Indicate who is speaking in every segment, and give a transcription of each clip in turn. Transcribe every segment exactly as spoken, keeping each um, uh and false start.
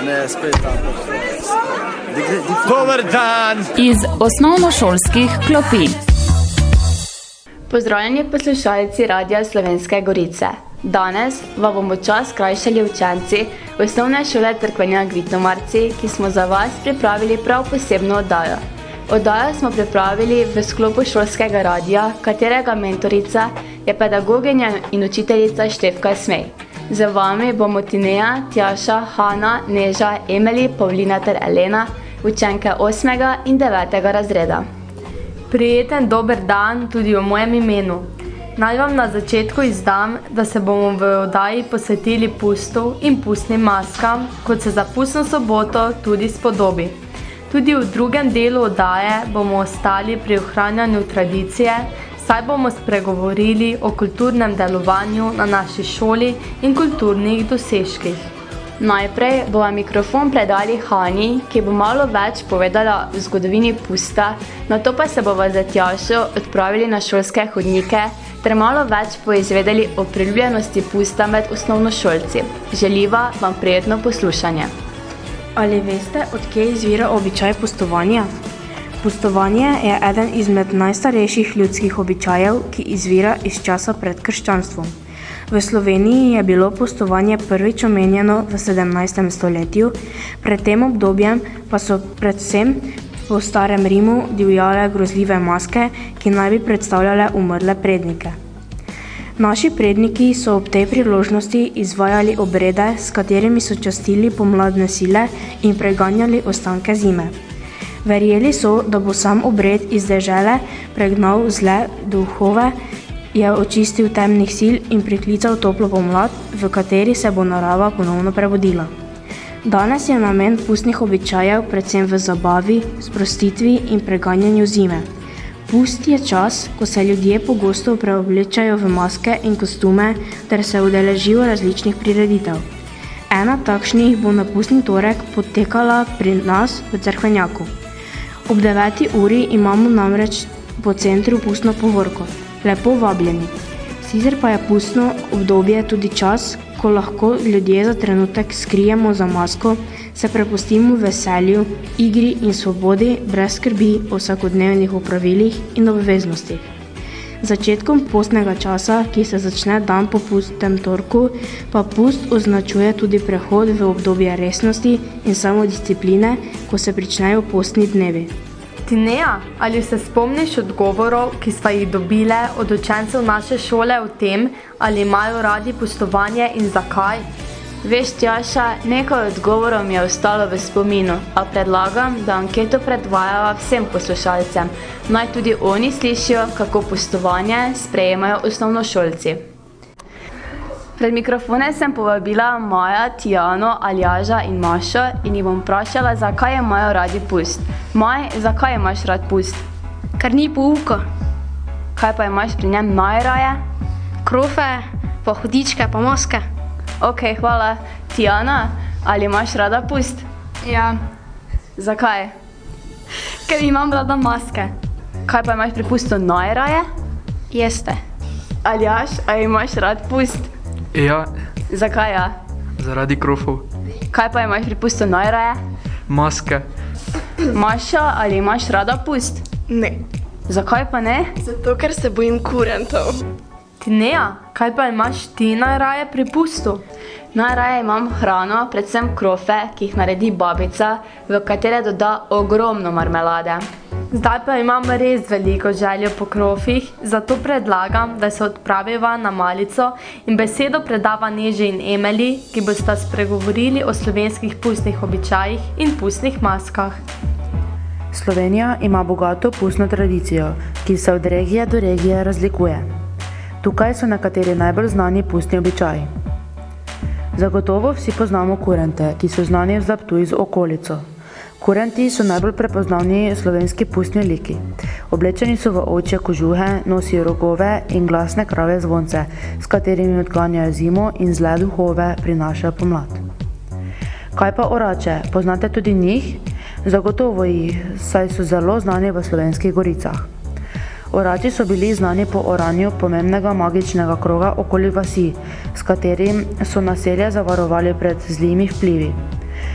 Speaker 1: ne, spet ta
Speaker 2: Dober dan!
Speaker 3: Iz osnovnošolskih klopi.
Speaker 4: Pozdravljeni poslušalci Radia Slovenske Gorice. Danes vam bomo čas skrajšali učenci osnovne šole Cerkvenjak Vitomarci, ki smo za vas pripravili prav posebno oddajo. Oddajo smo pripravili v sklopu šolskega radia, katerega mentorica je pedagoginja in učiteljica Štefka Smej. Z vami bomo Tineja, Tjaša, Hana, Neža, Emeli, Pavlina ter Elena, učenke osmega in devetega razreda.
Speaker 5: Prijeten dober dan tudi v mojem imenu. Naj vam na začetku izdam, da se bomo v oddaji posvetili pustu in pustnim maskam, kot se za pustno soboto tudi spodobi. Tudi v drugem delu oddaje bomo ostali pri ohranjanju tradicije, saj bomo spregovorili o kulturnem delovanju na naši šoli in kulturnih dosežkih.
Speaker 4: Najprej bomo mikrofon predali Hani, ki bo malo več povedala o zgodovini pusta, nato pa se bomo za Tjašo odpravili na šolske hodnike ter malo več poizvedeli o priljubljenosti pusta med osnovnošolci. Želiva vam prijetno poslušanje.
Speaker 6: Ali veste, od kje izvira običaj pustovanja? Pustovanje je eden izmed najstarejših ljudskih običajev, ki izvira iz časa pred krščanstvom. V Sloveniji je bilo pustovanje prvič omenjeno v sedemnajstem stoletju, pred tem obdobjem pa so predvsem po starem Rimu divjale grozljive maske, ki naj bi predstavljale umrle prednike. Naši predniki so ob tej priložnosti izvajali obrede, s katerimi so častili pomladne sile in preganjali ostanke zime. Verjeli so, da bo sam obred iz dežele pregnal zle duhove, je očistil temnih sil in priklical toplo pomlad, v kateri se bo narava ponovno prebudila. Danes je namen pustnih običajev predvsem v zabavi, sprostitvi in preganjanju zime. Pust je čas, ko se ljudje pogosto preoblečajo v maske in kostume ter se udeležijo različnih prireditev. Ena takšnih bo na pustni torek potekala pri nas v Cerkvenjaku. Ob deveti uri imamo namreč po centru pustno povorko. Lepo vabljeni. Sicer pa je pustno obdobje tudi čas, ko lahko ljudje za trenutek skrijemo za masko, se prepustimo veselju, igri in svobodi brez skrbi o vsakodnevnih opravilih in obveznostih. Začetkom postnega časa, ki se začne dan po pustnem torku, pa pust označuje tudi prehod v obdobje resnosti in samodiscipline, ko se pričnejo postni dnevi.
Speaker 5: Tineja, ali se spomniš odgovorov, ki sva jih dobile od učencev naše šole o tem, ali imajo radi pustovanje in zakaj?
Speaker 4: Veš, Tjaša, nekaj odgovorov mi je ostalo v spominu, a predlagam, da anketo predvajava vsem poslušalcem. Naj tudi oni slišijo, kako pustovanje sprejemajo osnovnošolci. Pred mikrofone sem povabila Maja, Tijano, Aljaža in Mašo in jih bom vprašala, zakaj imajo radi pust. Maj, zakaj imaš rad pust?
Speaker 6: Ker ni pouka.
Speaker 4: Kaj pa imaš pri njem najraje?
Speaker 6: Krofe, pa hudičke, pa maske.
Speaker 4: Ok, hvala. Tijana, ali imaš rada pust?
Speaker 7: Ja.
Speaker 4: Zakaj?
Speaker 7: Ker imam rada maske.
Speaker 4: Kaj pa imaš pri pustu najraje?
Speaker 6: Jeste.
Speaker 4: Aljaž, ali imaš rad pust?
Speaker 8: Ja.
Speaker 4: Zakaj ja?
Speaker 8: Zaradi krofov.
Speaker 4: Kaj pa imaš pri pustu najraje?
Speaker 8: Maske.
Speaker 4: Maša, ali imaš rada pust?
Speaker 7: Ne.
Speaker 4: Zakaj pa ne?
Speaker 7: Zato, ker se bojim kurentov.
Speaker 5: Tineja, kaj pa imaš ti najraje pri pustu?
Speaker 4: Najraje imam hrano, predvsem krofe, ki jih naredi babica, v katere doda ogromno marmelade.
Speaker 5: Zdaj pa imam res veliko željo po krofih, zato predlagam, da se odpraviva na malico in besedo predava Neži in Emeli, ki bosta spregovorili o slovenskih pustnih običajih in pustnih maskah.
Speaker 9: Slovenija ima bogato pustno tradicijo, ki se od regije do regije razlikuje. Tukaj so nekateri najbolj znani pustni običaji. Zagotovo vsi poznamo kurente, ki so znani za Ptuj z okolico. Kurenti so najbolj prepoznavni slovenski pustni liki. Oblečeni so v ovčje kožuhe, nosijo rogove in glasne krave zvonce, s katerimi odganjajo zimo in zle duhove prinašajo pomlad. Kaj pa orače? Poznate tudi njih? Zagotovo jih, saj so zelo znani v Slovenskih Goricah. Orači so bili znani po oranju pomembnega magičnega kroga okoli vasi, s katerim so naselje zavarovali pred zlimi vplivi.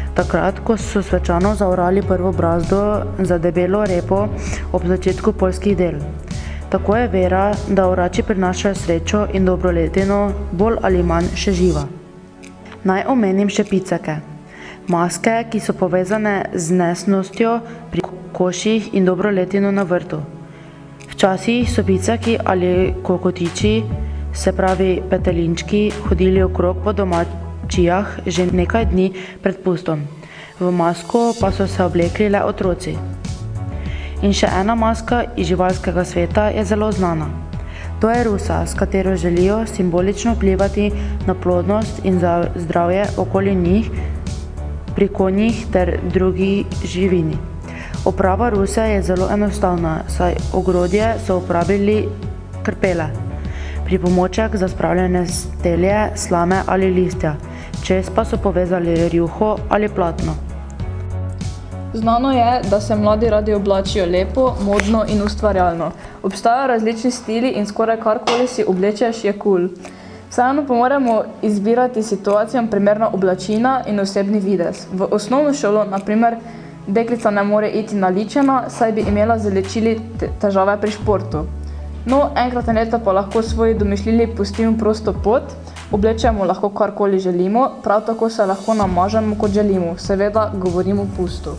Speaker 9: takrat, ko so svečano zaorali prvo brazdo za debelo repo ob začetku poljskih del. Tako je vera, da orači prinašajo srečo in dobroletino bolj ali manj še živa. Naj omenim še piceke. Maske, ki so povezane z nesnostjo pri koših in dobroletino na vrtu. Včasih so piceki ali kokotiči, se pravi petelinčki, hodili okrog po domačijah že nekaj dni pred pustom. V masko pa so se oblekli le otroci. In še ena maska iz živalskega sveta je zelo znana. To je rusa, s katero želijo simbolično vplivati na plodnost in zdravje okoli njih pri konjih ter drugi živini. Oprava ruse je zelo enostavna, saj ogrodje so uporabili krpele, pripomoček za spravljanje stelje, slame ali listja, čez pa so povezali rjuho ali platno.
Speaker 1: Znano je, da se mladi radi oblačijo lepo, modno in ustvarjalno. Obstajajo različni stili in skoraj karkoli si oblečeš je kul. Vseeno pa moramo izbirati situacijam primerna oblačina in osebni videz. V osnovno šolo, na primer, deklica ne more iti naličena, saj bi imela z ličili težave pri športu. No, enkrat na leto pa lahko svoji domišljiji pustimo prosto pot, oblečemo lahko karkoli želimo, prav tako se lahko namažemo kot želimo, seveda govorimo o pustu.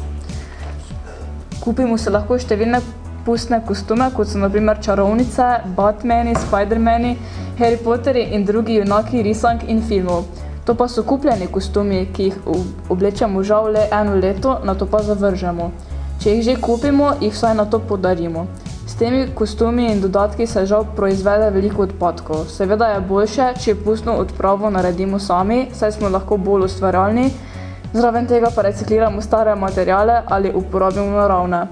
Speaker 1: Kupimo se lahko številne pustne kostume, kot so na primer čarovnice, Batmani, Spidermani, Harry Potteri in drugi junaki risank in filmov. To pa so kupljeni kostumi, ki jih oblečemo žal le eno leto, nato pa zavržemo. Če jih že kupimo, jih vsaj nato podarimo. S temi kostumi in dodatki se žal proizvede veliko odpadkov. Seveda je boljše, če pustno odpravo naredimo sami, saj smo lahko bolj ustvarjalni, zraven tega pa recikliramo stare materiale ali uporabimo naravne.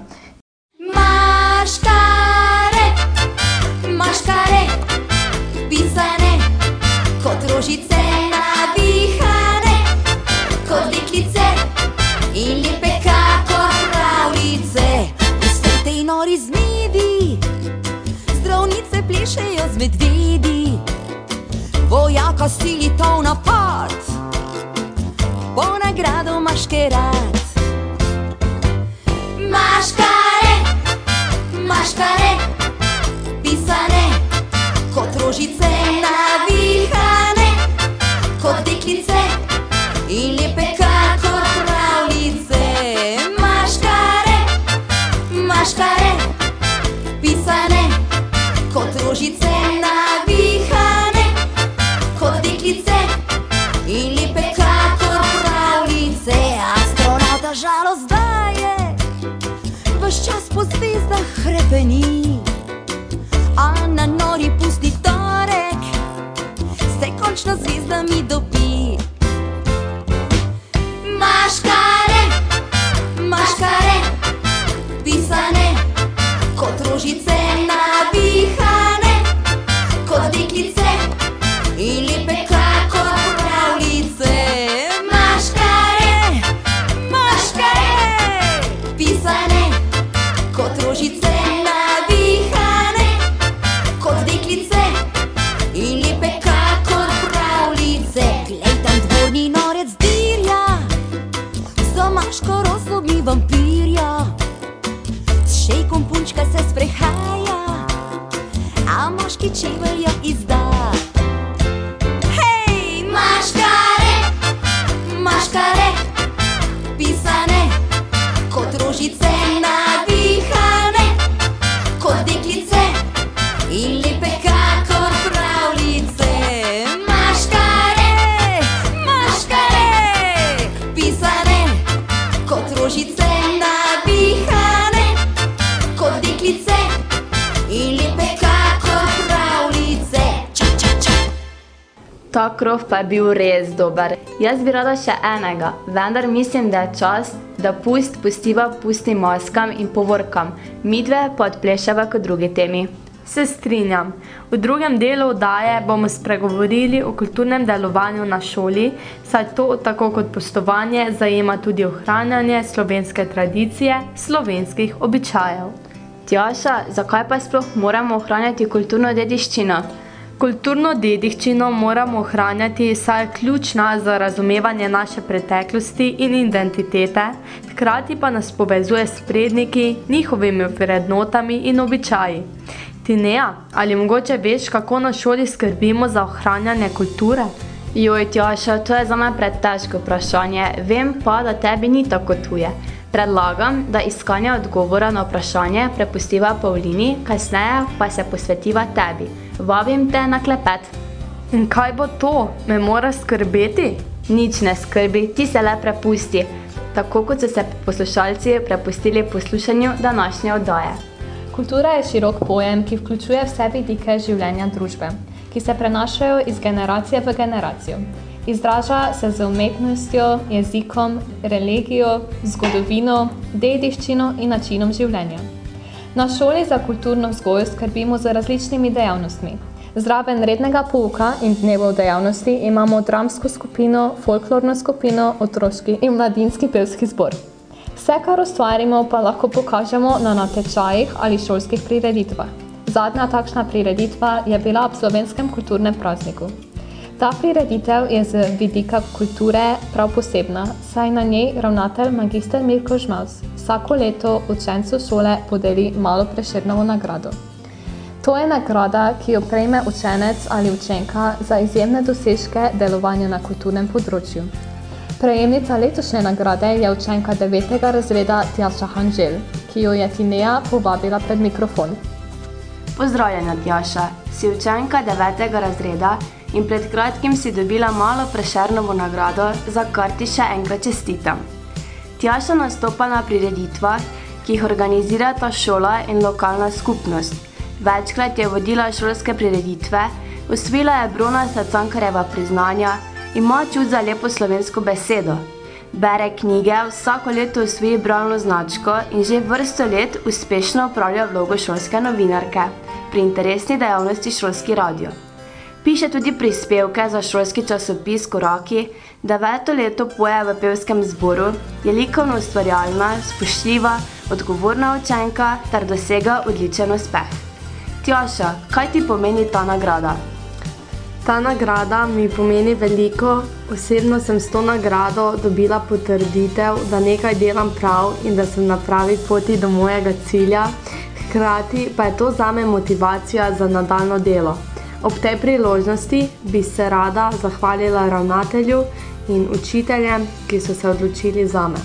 Speaker 2: Maškare, maškare, pisane, kot rožice navihane, kot deklice in lepe kakor pravljice. Vse tej nori zmedi, zdravnice plešejo z medvedi, vojaka sili to v napad, po nagrado maškerad. Maškare, maškare, pisane, kot rožice navihane, kot deklice in lepe kakor pravljice. Maškare, maškare, pisane, kot rožice navihane, kot deklice in lepe kakor pravljice. Astronauta žalost daje, ves čas po zvezdah hrepeni, a na nori pusti torek se končno zvezdami dobi. Maškare, maškare, pisane, kot rožice navihane, kot deklice in lepe kakor pravljice. Maškare, maškare, pisane, kot rožice navihane, kot deklice in lepe kakor pravljice. Glej, tam dvorni norec dirja, za maško rozlobni vampirja, s šejkom punčka se sprehaja, a moški čevelja izda. Hej, maškare, maškare, pisane, kot rožice navihane, kot deklice in lepe kakor pravljice. Maškare, maškare, pisane, kot rožice navihane, kot deklice in lepe kakor pravljice. Ča, ča, ča.
Speaker 4: Ta krov pa je bil res dober. Jaz bi rada še enega, vendar mislim, da je čas, da pust pustiva pustnim maskam in povorkam, midve pa odplešava k drugi temi.
Speaker 5: Se strinjam. V drugem delu oddaje bomo spregovorili o kulturnem delovanju na šoli, saj to, tako kot pustovanje, zajema tudi ohranjanje slovenske tradicije, slovenskih običajev.
Speaker 4: Tjaša, zakaj pa sploh moramo ohranjati kulturno dediščino?
Speaker 5: Kulturno dediščino moramo ohranjati, saj je ključna za razumevanje naše preteklosti in identitete, hkrati pa nas povezuje s predniki, njihovimi vrednotami in običaji. Tineja, ali mogoče veš, kako na šoli skrbimo za ohranjanje kulture?
Speaker 4: Joj, Tjaša, to je zame pretežko vprašanje, vem pa, da tebi ni tako tuje. Predlagam, da iskanje odgovora na vprašanje prepustiva Pavlini, kasneje pa se posvetiva tebi. Vabim te na klepet.
Speaker 5: In kaj bo to? Me mora skrbeti?
Speaker 4: Nič ne skrbi, ti se le prepusti, tako kot so se poslušalci prepustili poslušanju današnje oddaje.
Speaker 1: Kultura je širok pojem, ki vključuje vse vidike življenja družbe, ki se prenašajo iz generacije v generacijo. Izraža se z umetnostjo, jezikom, religijo, zgodovino, dediščino in načinom življenja. Na šoli za kulturno vzgojo skrbimo z različnimi dejavnostmi. Zraven rednega pouka in dnevov dejavnosti imamo dramsko skupino, folklorno skupino, otroški in mladinski pevski zbor. Vse, kar ustvarimo, pa lahko pokažemo na natečajih ali šolskih prireditvah. Zadnja takšna prireditva je bila ob slovenskem kulturnem prazniku. Ta prireditev je z vidika kulture prav posebna, saj na njej ravnatelj magister Mirko Žmavs vsako leto učencu šole podeli malo Prešernovo nagrado. To je nagrada, ki jo prejme učenec ali učenka za izjemne dosežke delovanja na kulturnem področju. Prejemnica letošnje nagrade je učenka devetega razreda Tjaša Hanžel, ki jo je Tineja povabila pred mikrofon.
Speaker 4: Pozdravljena, Tjaša, si učenka devetega razreda in pred kratkim si dobila malo Prešernovo nagrado, za kar ti še enkrat čestitam. Tjaša nastopa na prireditvah, ki jih organizirata šola in lokalna skupnost. Večkrat je vodila šolske prireditve, osvojila je bronasta Cankarjeva priznanja, ima čut za lepo slovensko besedo. Bere knjige, vsako leto osvoji bralno značko in že vrsto let uspešno opravlja vlogo šolske novinarke pri interesni dejavnosti Šolski radio. Piše tudi prispevke za šolski časopis Koraki, deveto leto poje v pevskem zboru, je likovno ustvarjalna, spoštljiva, odgovorna učenka ter dosega odličen uspeh. Tjaša, kaj ti pomeni ta nagrada?
Speaker 5: Ta nagrada mi pomeni veliko, osebno sem s to nagrado dobila potrditev, da nekaj delam prav in da sem na pravi poti do mojega cilja, hkrati pa je to zame motivacija za nadaljnje delo. Ob tej priložnosti bi se rada zahvalila ravnatelju in učiteljem, ki so se odločili zame.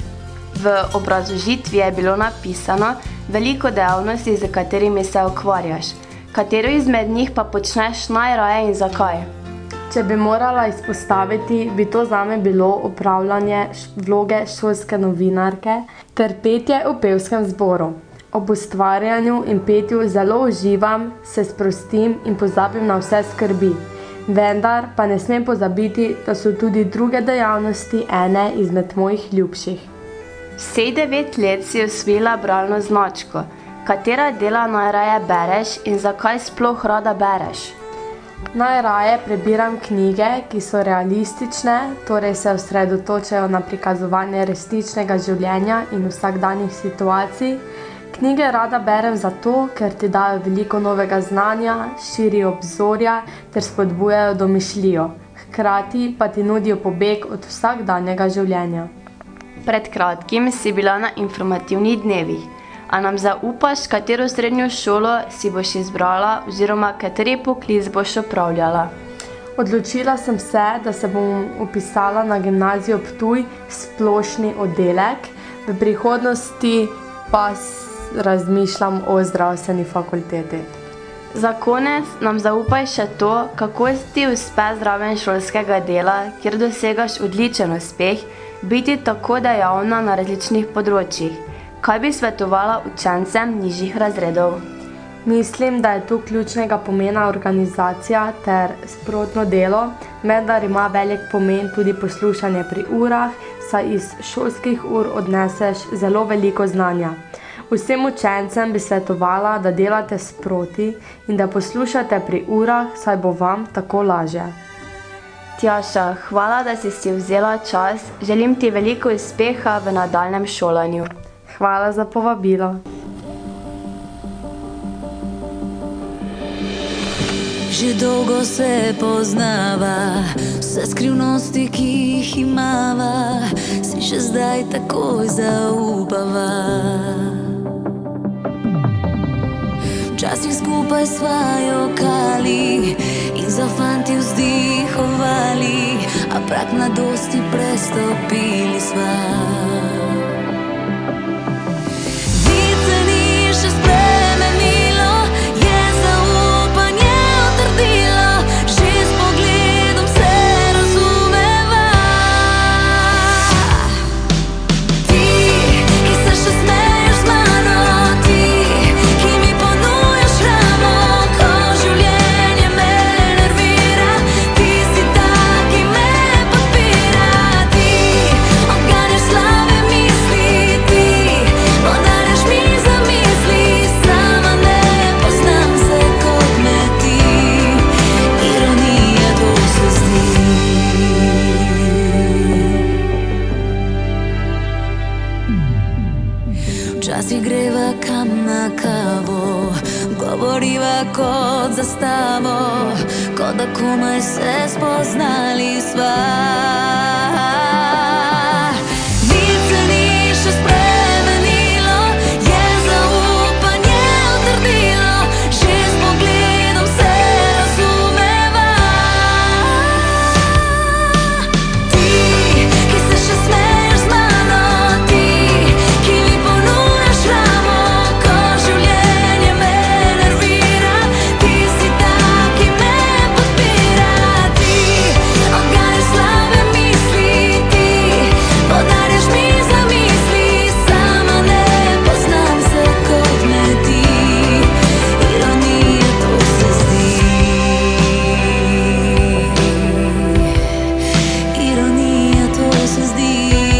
Speaker 4: V obrazložitvi je bilo napisano veliko dejavnosti, z katerimi se ukvarjaš. Katero izmed njih pa počneš najraje in zakaj?
Speaker 5: Če bi morala izpostaviti, bi to zame bilo opravljanje vloge šolske novinarke ter petje v pevskem zboru. Ob ustvarjanju in petju zelo uživam, se sprostim in pozabim na vse skrbi. Vendar pa ne smem pozabiti, da so tudi druge dejavnosti ene izmed mojih ljubših.
Speaker 4: Vseh devet let si osvojila bralno značko. Katera dela najraje bereš in zakaj sploh rada bereš?
Speaker 5: Najraje prebiram knjige, ki so realistične, torej se osredotočajo na prikazovanje resničnega življenja in vsakdanjih situacij. Knjige rada berem zato, ker ti dajo veliko novega znanja, širijo obzorja ter spodbujajo domišljijo. Hkrati pa ti nudijo pobeg od vsakdanjega življenja.
Speaker 4: Pred kratkim si bila na informativnih dnevih. A nam zaupaš, katero srednjo šolo si boš izbrala oziroma kateri poklic boš opravljala?
Speaker 5: Odločila sem se, da se bom vpisala na gimnazijo Ptuj, splošni oddelek. V prihodnosti pa razmišljam o zdravstveni fakulteti.
Speaker 4: Za konec nam zaupaj še to, kako ti uspe zraven šolskega dela, kjer dosegaš odličen uspeh, biti tako dejavna na različnih področjih. Kaj bi svetovala učencem nižjih razredov?
Speaker 5: Mislim, da je tu ključnega pomena organizacija ter sprotno delo, vendar ima velik pomen tudi poslušanje pri urah, saj iz šolskih ur odneseš zelo veliko znanja. Vsem učencem bi svetovala, da delate sproti in da poslušate pri urah, saj bo vam tako lažje.
Speaker 4: Tjaša, hvala, da si si vzela čas. Želim ti veliko uspeha v nadaljnjem šolanju.
Speaker 5: Hvala za povabilo.
Speaker 2: Že dolgo se poznava, vse skrivnosti, ki jih imava, si še zdaj takoj zaupava. Včasih skupaj sva jokali in za fanti vzdihovali, a prag mladosti prestopili sva. Nič se ni še spremenilo, je zaupanje utrdilo, že s pogledom se razumeva. Ti, ki se še smeješ z mano, ti, ki mi ponujaš hrano, ko življenje me nervira, ti si ta, ki me podpira. Ti odganjaš slabe misli, ti podarjaš mi zamisli, sama ne poznam se kot me ti, ironija to se zdi. Včasih greva kam na kavo, govoriva kot za stavo, kot da komaj se spoznali sva. Nič se ni še spremenilo, je zaupanje utrdilo, že s pogledom se razumeva. Ti, ki se še smeješ z mano, ti, ki mi ponujaš hrano, ko življenje me nervira, ti si ta, ki me podpira. Ti odganjaš slabe misli, ti podarjaš mi zamisli, sama ne poznam se kot me ti, ironija to se zdi. Ironija to se zdi.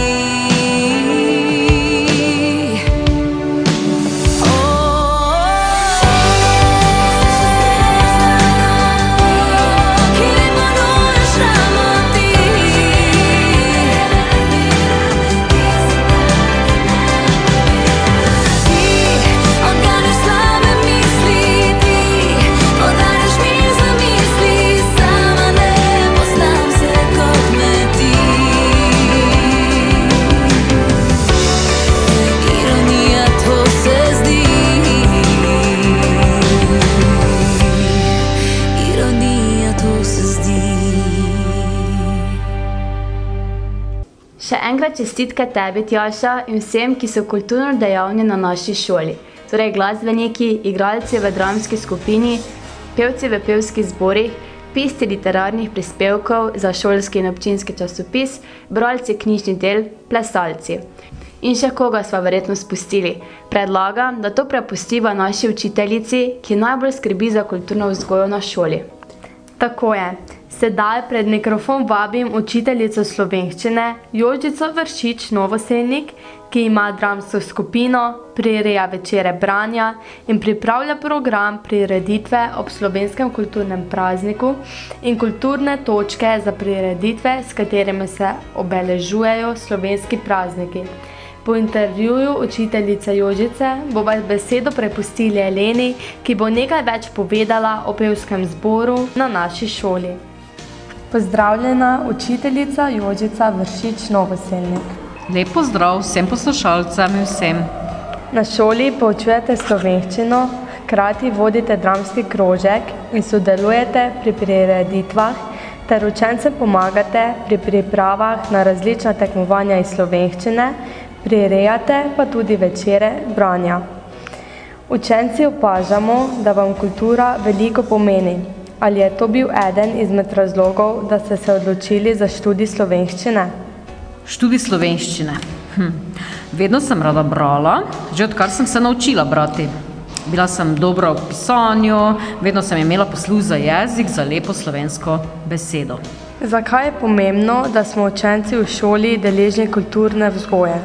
Speaker 2: Ki mi ponujaš hrano, ti, ti odganjaš slabe misli, ti podarjaš mi zamisli, sama ne poznam se kot me ti, ironija to se zdi. Ironija to se zdi.
Speaker 4: Še enkrat čestitke tebi, Tjaša, in vsem, ki so kulturno dejavni na naši šoli. Torej glasbeniki, igralci v dramski skupini, pevci v pevskih zborih, pisci literarnih prispevkov za šolski in občinski časopis, bralci knjižnih del, plesalci. In še koga sva verjetno spustili. Predlagam, da to prepustiva naši učiteljici, ki najbolj skrbi za kulturno vzgojo na šoli.
Speaker 5: Tako je. Sedaj pred mikrofon vabim učiteljico slovenščine Jožico Vršič Novoselnik, ki ima dramsko skupino, prireja večere branja in pripravlja program prireditve ob slovenskem kulturnem prazniku in kulturne točke za prireditve, s katerimi se obeležujejo slovenski prazniki. Po intervjuju učiteljice Jožice bova besedo prepustili Eleni, ki bo nekaj več povedala o pevskem zboru na naši šoli. Pozdravljena, učiteljica Jožica Vršič Novoselnik.
Speaker 10: Lep pozdrav vsem poslušalcem in vsem.
Speaker 5: Na šoli poučujete slovenščino, hkrati vodite dramski krožek in sodelujete pri prireditvah ter učencem pomagate pri pripravah na različna tekmovanja iz slovenščine, prirejate pa tudi večere branja. Učenci opažamo, da vam kultura veliko pomeni. Ali je to bil eden izmed razlogov, da ste se odločili za študij slovenščine?
Speaker 10: Študij slovenščine. Hm. Vedno sem rada brala, že odkar sem se naučila brati. Bila sem dobra v pisanju, vedno sem imela posluh za jezik, za lepo slovensko besedo.
Speaker 5: Zakaj je pomembno, da smo učenci v šoli deležni kulturne vzgoje?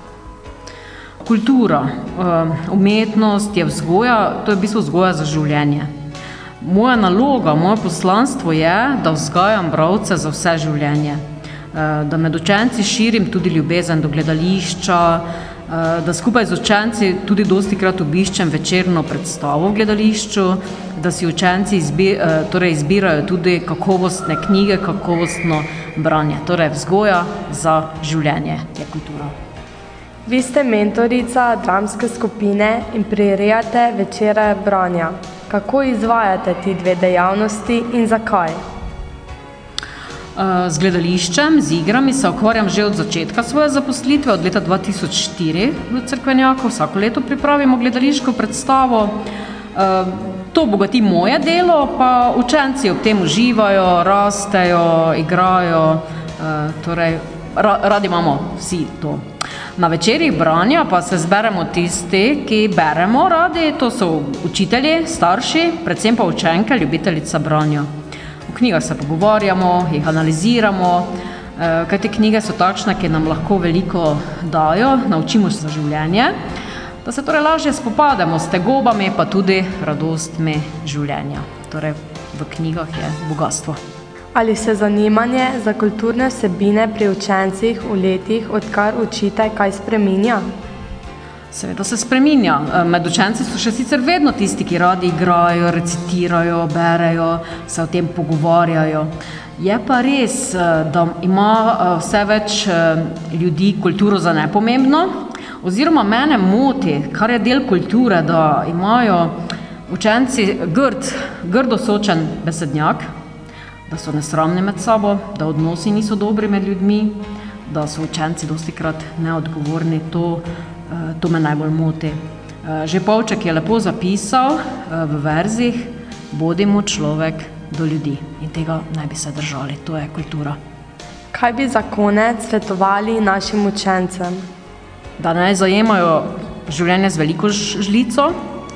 Speaker 10: Kultura, umetnost je vzgoja, to je v bistvu vzgoja za življenje. Moja naloga, moje poslanstvo je, da vzgajam bralce za vse življenje. da med učenci širim tudi ljubezen do gledališča, da skupaj z učenci tudi dostikrat obiščem večerno predstavo v gledališču, da si učenci izbi, torej izbirajo tudi kakovostne knjige, kakovostno branje. Torej vzgoja za življenje je kultura.
Speaker 5: Vi ste mentorica dramske skupine in prirejate večere branja. Kako izvajate ti dve dejavnosti in zakaj?
Speaker 10: Z gledališčem, z igrami se ukvarjam že od začetka svoje zaposlitve, od leta dva tisoč štiri v Cerkvenjaku. Vsako leto pripravimo gledališko predstavo. To bogati moje delo, pa učenci ob tem uživajo, rastejo, igrajo, torej radi imamo vsi to. Na večerih branja pa se zberemo tisti, ki beremo radi, to so učitelji, starši, predvsem pa učenke, ljubiteljica branja. V knjigah se pogovarjamo, jih analiziramo, kaj te knjige so takšne, ki nam lahko veliko dajo, naučimo se za življenje, da se torej lažje spopademo s tegobami, pa tudi radostmi življenja. Torej v knjigah je bogatstvo.
Speaker 5: Ali se zanimanje za kulturne vsebine pri učencih v letih, odkar učite, kaj spreminja?
Speaker 10: Seveda se spreminja. Med učenci so še sicer vedno tisti, ki radi igrajo, recitirajo, berejo, se o tem pogovarjajo. Je pa res, da ima vse več ljudi kulturo za nepomembno, oziroma mene moti, kar je del kulture, da imajo učenci grd, grdosočen besednjak, da so nesramni med sabo, da odnosi niso dobri med ljudmi, da so učenci dostikrat neodgovorni, to, to me najbolj moti. Že Pavček je lepo zapisal v verzih, bodimo človek do ljudi in tega naj bi se držali, to je kultura.
Speaker 5: Kaj bi za konec svetovali našim učencem?
Speaker 10: Da naj zajemajo življenje z veliko žlico,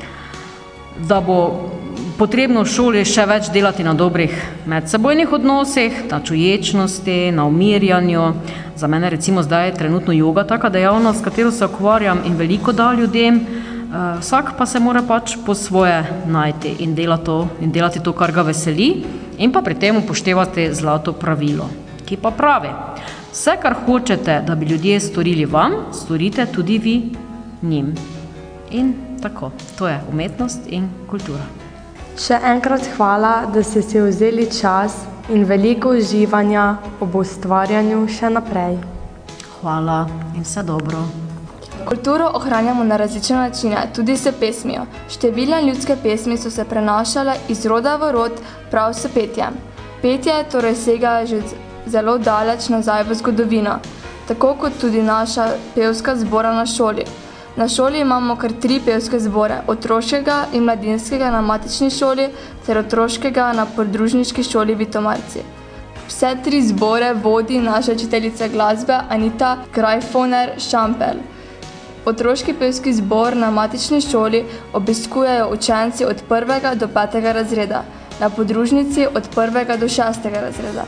Speaker 10: da bo potrebno v šoli še več delati na dobrih medsebojnih odnosih, na čuječnosti, na umirjanju. Za mene recimo zdaj je trenutno joga taka dejavnost, s katero se ukvarjam in veliko da ljudem. Vsak pa se mora pač po svoje najti in delati to, in delati to, kar ga veseli, in pa pri tem upoštevati zlato pravilo, ki pa pravi: vse, kar hočete, da bi ljudje storili vam, storite tudi vi njim. In tako, to je umetnost in kultura.
Speaker 5: Še enkrat hvala, da ste si vzeli čas in veliko uživanja ob ustvarjanju še naprej.
Speaker 10: Hvala in vse dobro.
Speaker 11: Kulturo ohranjamo na različne načine, tudi s pesmijo. Številne ljudske pesmi so se prenašale iz roda v rod prav s petjem. Petje torej sega že zelo daleč nazaj v zgodovino, tako kot tudi naša pevska zbora na šoli. Na šoli imamo kar tri pevske zbore, otroškega in mladinskega na matični šoli ter otroškega na podružniški šoli Vitomarci. Vse tri zbore vodi naša učiteljica glasbe Anita Grajfoner-Šampel. Otroški pevski zbor na matični šoli obiskujejo učenci od prvega do petega razreda, na podružnici od prvega do šestega razreda.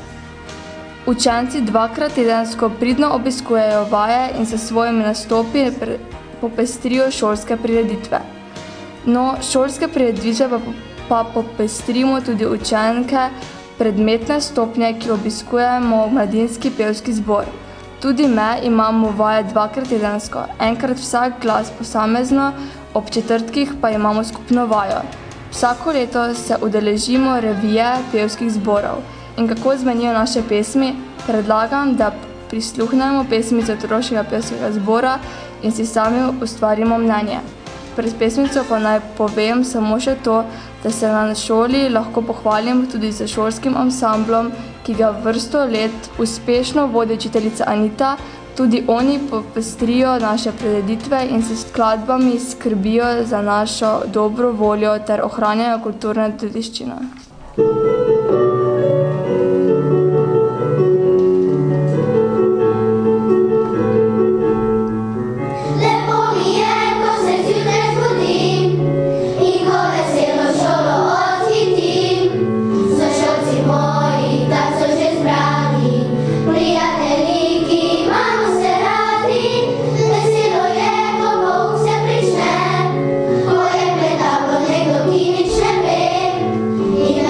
Speaker 11: Učenci dvakrat tedensko pridno obiskujejo vaje in se svojimi nastopi popestrijo šolske prireditve. No, šolske prireditve pa, pa popestrimo tudi učenke predmetne stopnje, ki obiskujemo mladinski pevski zbor. Tudi me imamo vaje dvakrat tedensko, enkrat vsak glas posamezno, ob četrtkih pa imamo skupno vajo. Vsako leto se udeležimo revije pevskih zborov. In kako zmenijo naše pesmi, predlagam, da prisluhnemo pesmico otroškega pevskega zbora in si sami ustvarimo mnenje. Pred pesmico pa naj povem samo še to, da se na šoli lahko pohvalim tudi z šolskim ansamblom, ki ga vrsto let uspešno vodi učiteljica Anita. Tudi oni popestrijo naše prireditve in s skladbami skrbijo za našo dobro voljo ter ohranjajo kulturno dediščino.
Speaker 2: Yeah.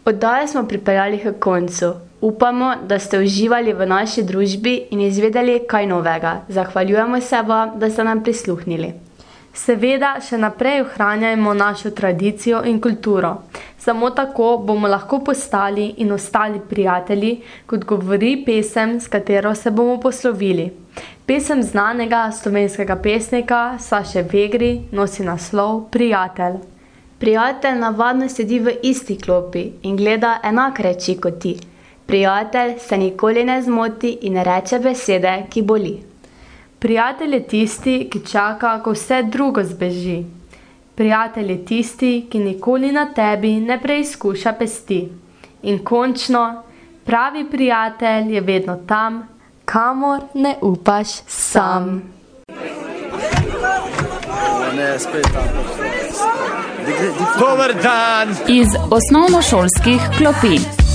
Speaker 4: Oddajo smo pripeljali k koncu. Upamo, da ste uživali v naši družbi in izvedeli kaj novega. Zahvaljujemo se vam, da ste nam prisluhnili.
Speaker 5: Seveda še naprej ohranjajmo našo tradicijo in kulturo. Samo tako bomo lahko postali in ostali prijatelji, kot govori pesem, s katero se bomo poslovili. Pesem znanega slovenskega pesnika Saše Vegri nosi naslov Prijatelj.
Speaker 4: Prijatelj navadno sedi v isti klopi in gleda enak reči kot ti. Prijatelj se nikoli ne zmoti in ne reče besede, ki boli.
Speaker 5: Prijatelj je tisti, ki čaka, ko vse drugo zbeži. Prijatelj je tisti, ki nikoli na tebi ne preizkuša pesti. In končno, pravi prijatelj je vedno tam, kamor ne upaš sam.
Speaker 3: Dober dan! Iz osnovnošolskih klopi.